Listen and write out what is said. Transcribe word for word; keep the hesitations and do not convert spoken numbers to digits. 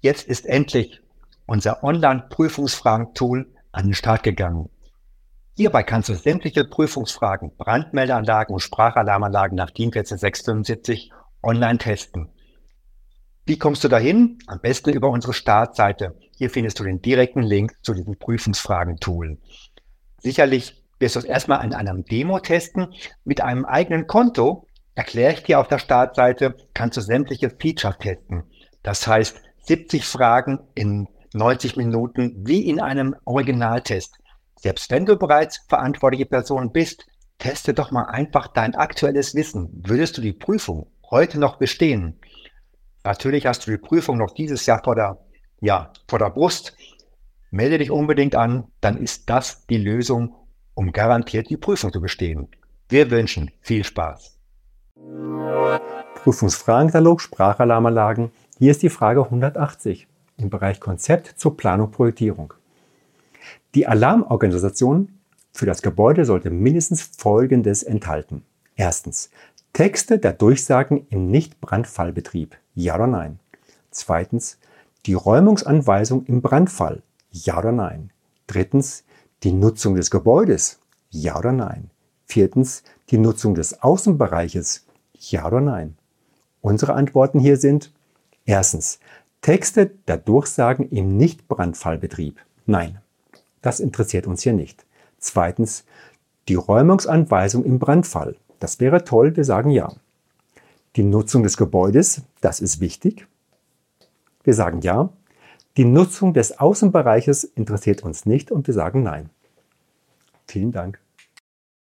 Jetzt ist endlich unser Online-Prüfungsfragen-Tool an den Start gegangen. Hierbei kannst du sämtliche Prüfungsfragen, Brandmeldeanlagen und Sprachalarmanlagen nach DIN eins vier sechs fünf online testen. Wie kommst du dahin? Am besten über unsere Startseite. Hier findest du den direkten Link zu diesem Prüfungsfragen-Tool. Sicherlich wirst du es erstmal in einem Demo testen. Mit einem eigenen Konto, erkläre ich dir auf der Startseite, kannst du sämtliche Features testen. Das heißt, siebzig Fragen in neunzig Minuten wie in einem Originaltest. Selbst wenn du bereits verantwortliche Person bist, teste doch mal einfach dein aktuelles Wissen. Würdest du die Prüfung heute noch bestehen? Natürlich hast du die Prüfung noch dieses Jahr vor der, ja, vor der Brust. Melde dich unbedingt an, dann ist das die Lösung, um garantiert die Prüfung zu bestehen. Wir wünschen viel Spaß. Prüfungsfragenkatalog Sprachalarmanlagen. Hier ist die Frage hundertachtzig im Bereich Konzept zur Planung und Projektierung. Die Alarmorganisation für das Gebäude sollte mindestens Folgendes enthalten. Erstens, Texte der Durchsagen im Nicht-Brandfallbetrieb. Ja oder nein? Zweitens, die Räumungsanweisung im Brandfall. Ja oder nein? Drittens, die Nutzung des Gebäudes. Ja oder nein? Viertens, die Nutzung des Außenbereiches. Ja oder nein? Unsere Antworten hier sind: Erstens, Texte der Durchsagen im Nicht-Brandfallbetrieb. Nein, das interessiert uns hier nicht. Zweitens, die Räumungsanweisung im Brandfall. Das wäre toll, wir sagen ja. Die Nutzung des Gebäudes, das ist wichtig. Wir sagen ja. Die Nutzung des Außenbereiches interessiert uns nicht und wir sagen nein. Vielen Dank.